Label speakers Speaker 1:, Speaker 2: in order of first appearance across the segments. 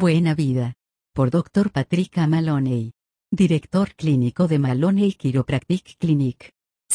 Speaker 1: Buena vida. Por Dr. Patrick A. Maloney. Director clínico de Maloney Chiropractic Clinic.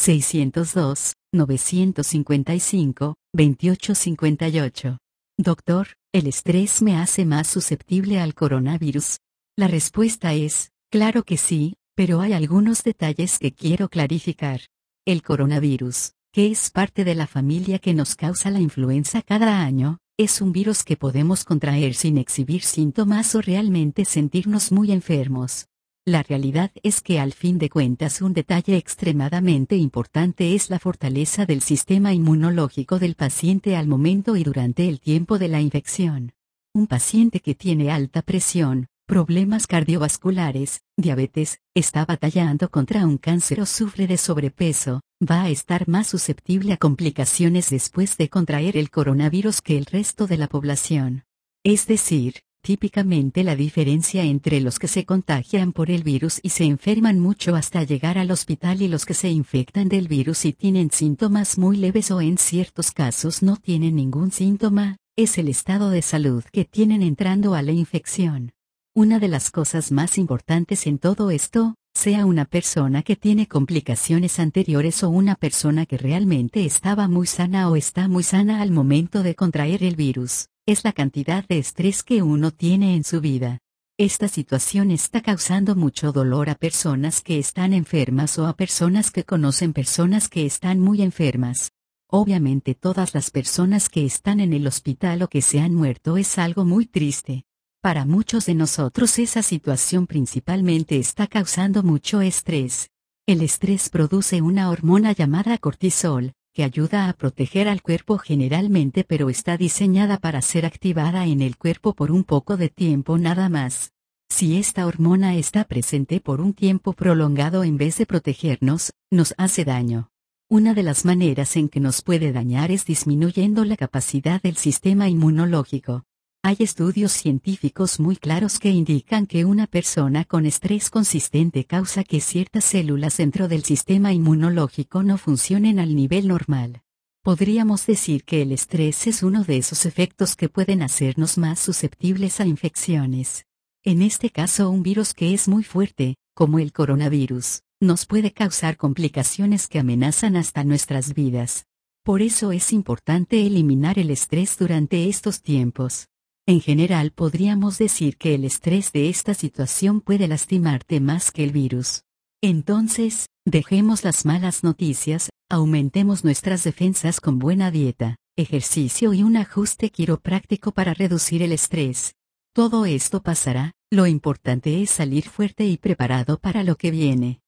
Speaker 1: 602-955-2858. Doctor, ¿el estrés me hace más susceptible al coronavirus? La respuesta es, claro que sí, pero hay algunos detalles que quiero clarificar. El coronavirus, que es parte de la familia que nos causa la influenza cada año, es un virus que podemos contraer sin exhibir síntomas o realmente sentirnos muy enfermos. La realidad es que al fin de cuentas un detalle extremadamente importante es la fortaleza del sistema inmunológico del paciente al momento y durante el tiempo de la infección. Un paciente que tiene alta presión, problemas cardiovasculares, diabetes, está batallando contra un cáncer o sufre de sobrepeso, va a estar más susceptible a complicaciones después de contraer el coronavirus que el resto de la población. Es decir, típicamente la diferencia entre los que se contagian por el virus y se enferman mucho hasta llegar al hospital y los que se infectan del virus y tienen síntomas muy leves o en ciertos casos no tienen ningún síntoma, es el estado de salud que tienen entrando a la infección. Una de las cosas más importantes en todo esto, sea una persona que tiene complicaciones anteriores o una persona que realmente estaba muy sana o está muy sana al momento de contraer el virus, es la cantidad de estrés que uno tiene en su vida. Esta situación está causando mucho dolor a personas que están enfermas o a personas que conocen personas que están muy enfermas. Obviamente todas las personas que están en el hospital o que se han muerto es algo muy triste. Para muchos de nosotros esa situación principalmente está causando mucho estrés. El estrés produce una hormona llamada cortisol, que ayuda a proteger al cuerpo generalmente pero está diseñada para ser activada en el cuerpo por un poco de tiempo nada más. Si esta hormona está presente por un tiempo prolongado en vez de protegernos, nos hace daño. Una de las maneras en que nos puede dañar es disminuyendo la capacidad del sistema inmunológico. Hay estudios científicos muy claros que indican que una persona con estrés consistente causa que ciertas células dentro del sistema inmunológico no funcionen al nivel normal. Podríamos decir que el estrés es uno de esos efectos que pueden hacernos más susceptibles a infecciones. En este caso un virus que es muy fuerte, como el coronavirus, nos puede causar complicaciones que amenazan hasta nuestras vidas. Por eso es importante eliminar el estrés durante estos tiempos. En general podríamos decir que el estrés de esta situación puede lastimarte más que el virus. Entonces, dejemos las malas noticias, aumentemos nuestras defensas con buena dieta, ejercicio y un ajuste quiropráctico para reducir el estrés. Todo esto pasará, lo importante es salir fuerte y preparado para lo que viene.